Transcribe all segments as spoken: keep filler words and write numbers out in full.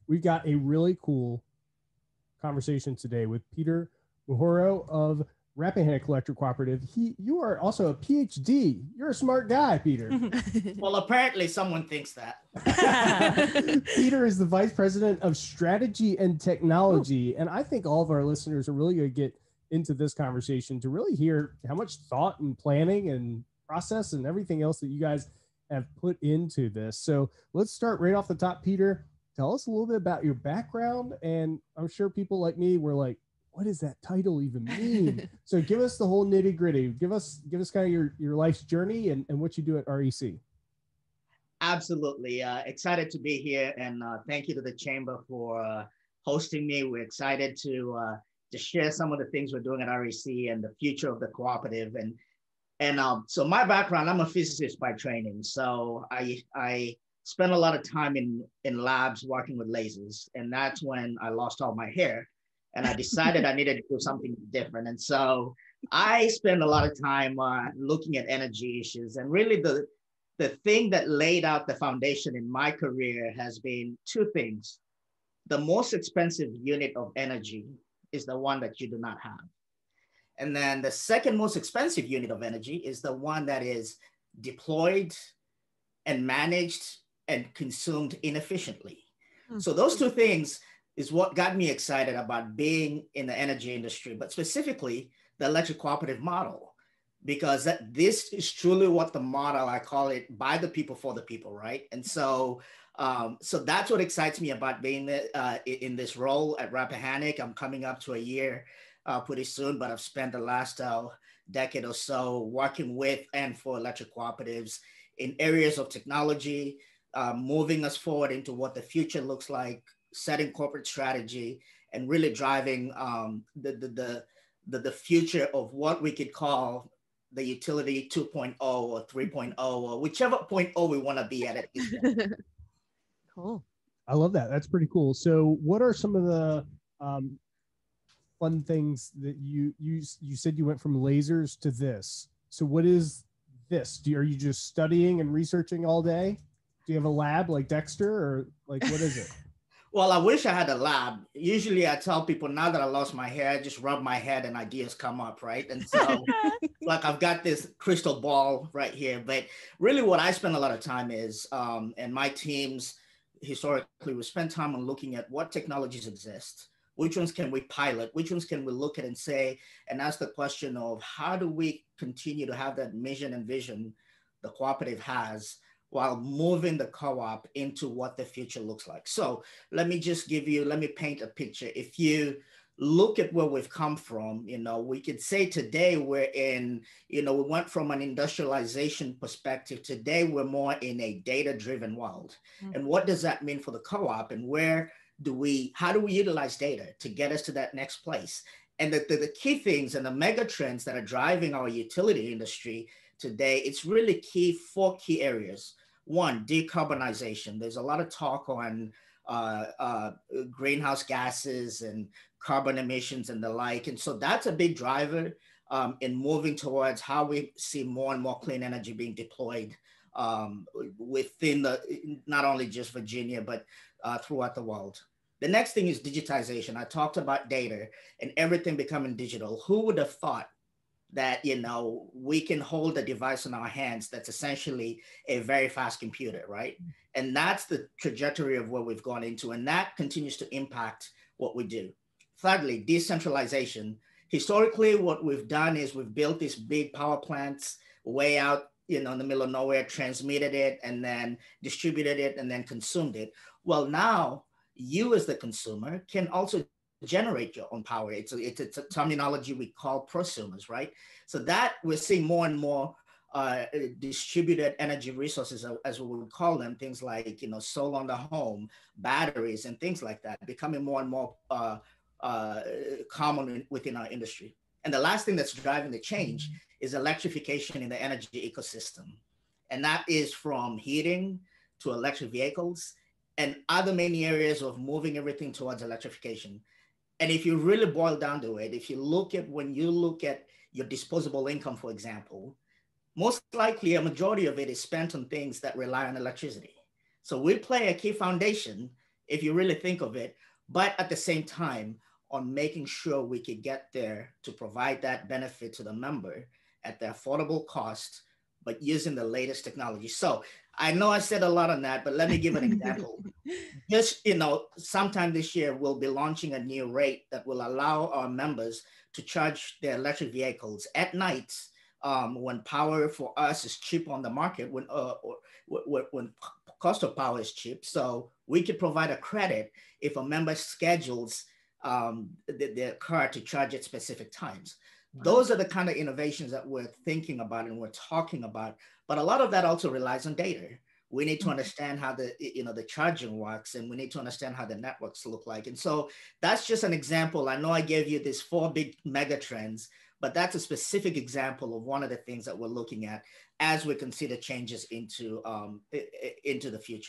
we've got a really cool conversation today with Peter Muhoro of Rappahannock Electric Cooperative. He, you are also a P H D. You're a smart guy, Peter. Well, apparently someone thinks that. Peter is the Vice President of Strategy and Technology. Ooh. And I think all of our listeners are really going to get into this conversation to really hear how much thought and planning and process and everything else that you guys have put into this. So let's start right off the top, Peter. Tell us a little bit about your background. And I'm sure people like me were like, what does that title even mean? So give us the whole nitty gritty. Give us, give us kind of your, your life's journey and, and what you do at R E C. Absolutely. Uh, excited to be here. And uh, thank you to the Chamber for uh, hosting me. We're excited to, uh, to share some of the things we're doing at R E C and the future of the cooperative. And, and um, so my background, I'm a physicist by training. So I, I spent a lot of time in, in labs working with lasers. And that's when I lost all my hair. And I decided I needed to do something different. And so I spend a lot of time uh, looking at energy issues. And really the, the thing that laid out the foundation in my career has been two things. The most expensive unit of energy is the one that you do not have. And then the second most expensive unit of energy is the one that is deployed and managed and consumed inefficiently. Mm-hmm. So those two things is what got me excited about being in the energy industry, but specifically the electric cooperative model, because that, this is truly what the model, I call it, by the people, for the people, right? And so um, so that's what excites me about being uh, in this role at Rappahannock. I'm coming up to a year uh, pretty soon, but I've spent the last uh, decade or so working with and for electric cooperatives in areas of technology, uh, moving us forward into what the future looks like, setting corporate strategy, and really driving um, the, the, the, the, the future of what we could call the utility two point oh or three point oh, or whichever point oh we want to be at it. Cool. I love that. That's pretty cool. So what are some of the um, fun things that you, you, you said you went from lasers to this. So what is this? Do you, are you just studying and researching all day? Do you have a lab like Dexter, or like, what is it? Well, I wish I had a lab. Usually I tell people now that I lost my hair, I just rub my head and ideas come up, right? And so like I've got this crystal ball right here, but really what I spend a lot of time is, um, and my teams historically, we spend time on looking at what technologies exist, which ones can we pilot, which ones can we look at and say, and ask the question of how do we continue to have that mission and vision the cooperative has, while moving the co-op into what the future looks like. So let me just give you, let me paint a picture. If you look at where we've come from, you know, we could say today we're in, you know, we went from an industrialization perspective. Today we're more in a data-driven world. Mm-hmm. And what does that mean for the co-op, and where do we, how do we utilize data to get us to that next place? And the, the, the key things and the mega trends that are driving our utility industry today, it's really key, four key areas. One, decarbonization. There's a lot of talk on uh, uh, greenhouse gases and carbon emissions and the like. And so that's a big driver um, in moving towards how we see more and more clean energy being deployed um, within the, not only just Virginia, but uh, throughout the world. The next thing is digitization. I talked about data and everything becoming digital. Who would have thought that, you know, we can hold a device in our hands that's essentially a very fast computer, right? And that's the trajectory of where we've gone into, and that continues to impact what we do. Thirdly, decentralization. Historically, what we've done is we've built these big power plants way out, you know, in the middle of nowhere, transmitted it, and then distributed it, and then consumed it. Well, now you as the consumer can also generate your own power. It's a, it's a, it's a terminology we call prosumers, right? So that we're seeing more and more uh, distributed energy resources, as we would call them, things like, you know, solar on the home, batteries, and things like that, becoming more and more uh, uh, common in, within our industry. And the last thing that's driving the change is electrification in the energy ecosystem. And that is from heating to electric vehicles and other many areas of moving everything towards electrification. And if you really boil down to it, if you look at, when you look at your disposable income, for example, most likely a majority of it is spent on things that rely on electricity. So we play a key foundation if you really think of it, but at the same time, on making sure we could get there to provide that benefit to the member at the affordable cost, but using the latest technology. So I know I said a lot on that, but let me give an example. Just, you know, sometime this year, we'll be launching a new rate that will allow our members to charge their electric vehicles at night um, when power for us is cheap on the market, when, uh, or, when, when cost of power is cheap. So we could provide a credit if a member schedules um, the, their car to charge at specific times. Those are the kind of innovations that we're thinking about and we're talking about. But a lot of that also relies on data. We need to understand how the, you know, the charging works, and we need to understand how the networks look like. And so that's just an example. I know I gave you these four big mega trends, but that's a specific example of one of the things that we're looking at as we consider changes into, um, into the future.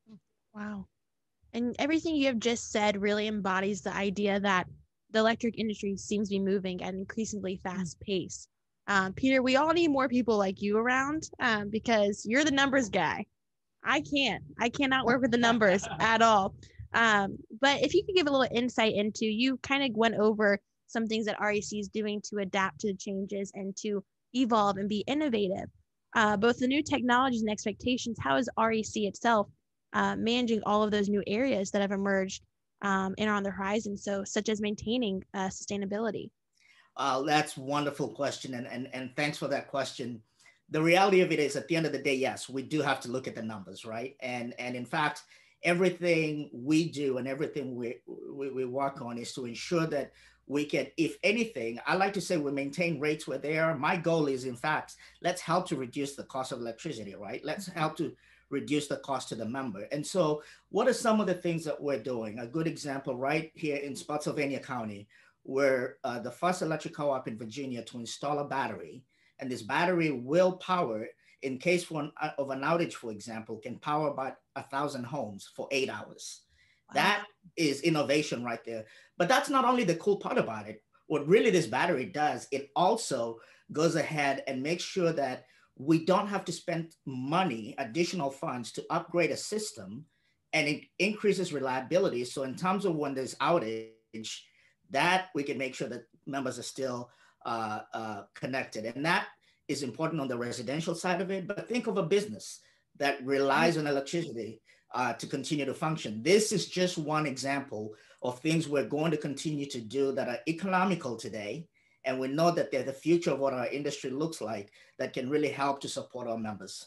Wow. And everything you have just said really embodies the idea that the electric industry seems to be moving at an increasingly fast pace. Um, Peter, we all need more people like you around um, because you're the numbers guy. I can't. I cannot work with the numbers at all. Um, but if you could give a little insight into, you kind of went over some things that R E C is doing to adapt to the changes and to evolve and be innovative. Uh, both the new technologies and expectations, how is R E C itself uh, managing all of those new areas that have emerged um, and are on the horizon, so such as maintaining uh, sustainability? Uh, that's a wonderful question, and, and, and thanks for that question. The reality of it is, at the end of the day, yes, we do have to look at the numbers, right? And, and in fact, everything we do and everything we, we, we work on is to ensure that we can, if anything, I like to say we maintain rates where they are. My goal is, in fact, let's help to reduce the cost of electricity, right? Let's help to reduce the cost to the member. And so what are some of the things that we're doing? A good example right here in Spotsylvania County, we're uh, the first electric co-op in Virginia to install a battery. And this battery will power, in case for an, uh, of an outage, for example, can power about a thousand homes for eight hours. Wow. That is innovation right there. But that's not only the cool part about it. What really this battery does, it also goes ahead and makes sure that we don't have to spend money, additional funds to upgrade a system, and it increases reliability. So in terms of when there's outage, that we can make sure that members are still uh, uh, connected. And that is important on the residential side of it. But think of a business that relies on electricity uh, to continue to function. This is just one example of things we're going to continue to do that are economical today. And we know that they're the future of what our industry looks like that can really help to support our members.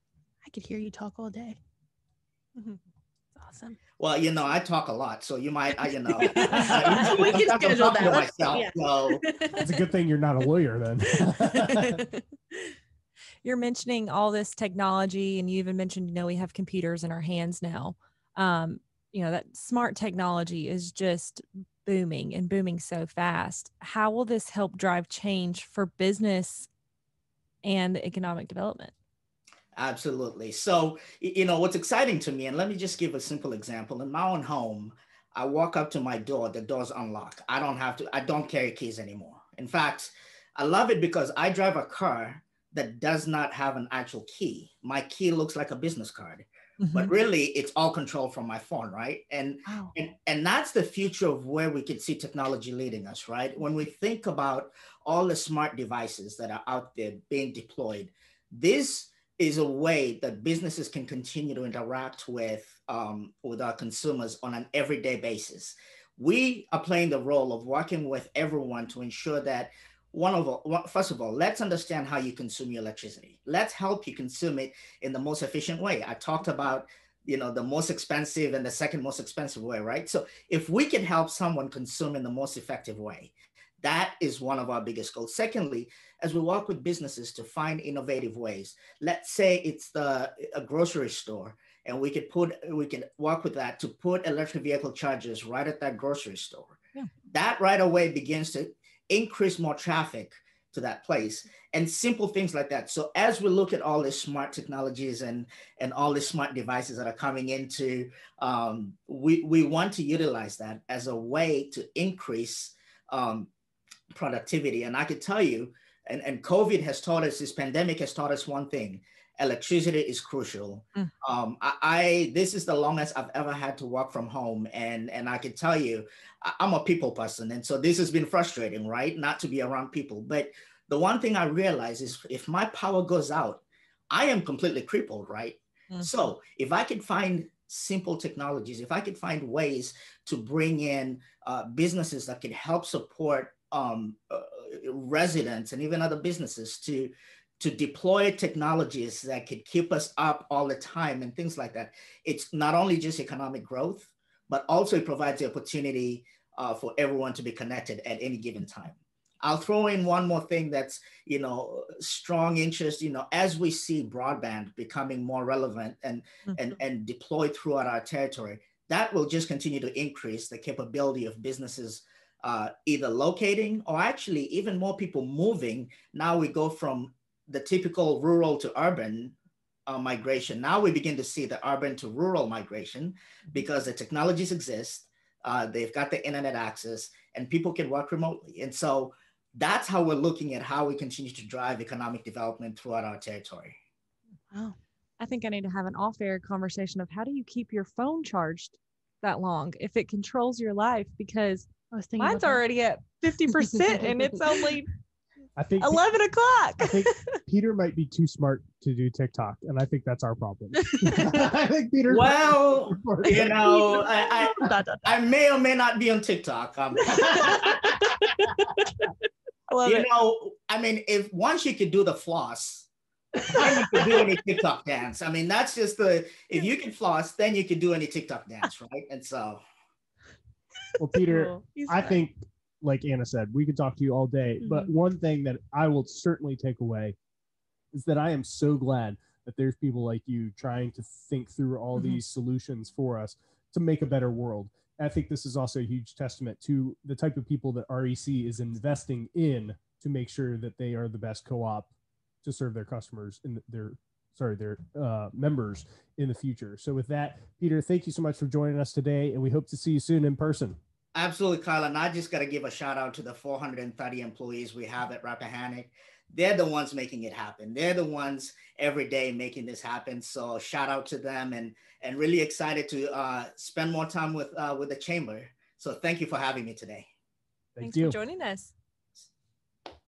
I could hear you talk all day. Mm-hmm. Awesome. Well, you know, I talk a lot, so you might, I, you know, I, we can schedule that. Myself, yeah. So. It's a good thing you're not a lawyer then. You're mentioning all this technology, and you even mentioned, you know, we have computers in our hands now. Um, you know, that smart technology is just booming and booming so fast. How will this help drive change for business and economic development? Absolutely. So, you know, what's exciting to me, and let me just give a simple example. In my own home, I walk up to my door, the door's unlocked. I don't have to, I don't carry keys anymore. In fact, I love it because I drive a car that does not have an actual key. My key looks like a business card, mm-hmm. but really it's all controlled from my phone, right? And, wow. and, and that's the future of where we could see technology leading us, right? When we think about all the smart devices that are out there being deployed, this is a way that businesses can continue to interact with, um, with our consumers on an everyday basis. We are playing the role of working with everyone to ensure that one of all, first of all, let's understand how you consume your electricity. Let's help you consume it in the most efficient way. I talked about, you know, the most expensive and the second most expensive way, right? So if we can help someone consume in the most effective way, that is one of our biggest goals. Secondly, as we work with businesses to find innovative ways, let's say it's the a grocery store, and we could put we can work with that to put electric vehicle chargers right at that grocery store. Yeah. That right away begins to increase more traffic to that place, and simple things like that. So as we look at all these smart technologies and and all these smart devices that are coming into, um, we we want to utilize that as a way to increase um, productivity. And I could tell you, and, and COVID has taught us, this pandemic has taught us one thing. electricity is crucial. Mm. Um, I, I this is the longest I've ever had to work from home, and and I can tell you, I, I'm a people person, and so this has been frustrating, right? Not to be around people, but the one thing I realize is if my power goes out, I am completely crippled, right? Mm. So if I could find simple technologies, if I could find ways to bring in uh, businesses that could help support um, uh, residents and even other businesses to to deploy technologies that could keep us up all the time and things like that. It's not only just economic growth, but also it provides the opportunity uh, for everyone to be connected at any given time. I'll throw in one more thing that's, you know, strong interest, you know, as we see broadband becoming more relevant and, mm-hmm. and, and deployed throughout our territory, that will just continue to increase the capability of businesses uh, either locating or actually even more people moving. Now we go from the typical rural to urban uh, migration. Now we begin to see the urban to rural migration because the technologies exist, uh, they've got the internet access, and people can work remotely. And so that's how we're looking at how we continue to drive economic development throughout our territory. Wow. I think I need to have an off-air conversation of how do you keep your phone charged that long if it controls your life, because I was mine's already at fifty percent and it's only I think eleven o'clock. I think Peter might be too smart to do TikTok, and I think that's our problem. I think Peter. Well, you know, I, I, I may or may not be on TikTok. Um, I love you it. know, I mean, if once you could do the floss, then you could do any TikTok dance. I mean, that's just the, if you can floss, then you can do any TikTok dance, right? And so. Well, Peter, I think, like Anna said, we could talk to you all day, mm-hmm. but one thing that I will certainly take away is that I am so glad that there's people like you trying to think through all mm-hmm. these solutions for us to make a better world. I think this is also a huge testament to the type of people that R E C is investing in to make sure that they are the best co-op to serve their customers and their, sorry, their uh, members in the future. So with that, Peter, thank you so much for joining us today, and we hope to see you soon in person. Absolutely, Kyle. And I just got to give a shout out to the four hundred thirty employees we have at Rappahannock. They're the ones making it happen. They're the ones every day making this happen. So shout out to them, and and really excited to uh, spend more time with uh, with the chamber. So thank you for having me today. Thank Thanks you for joining us.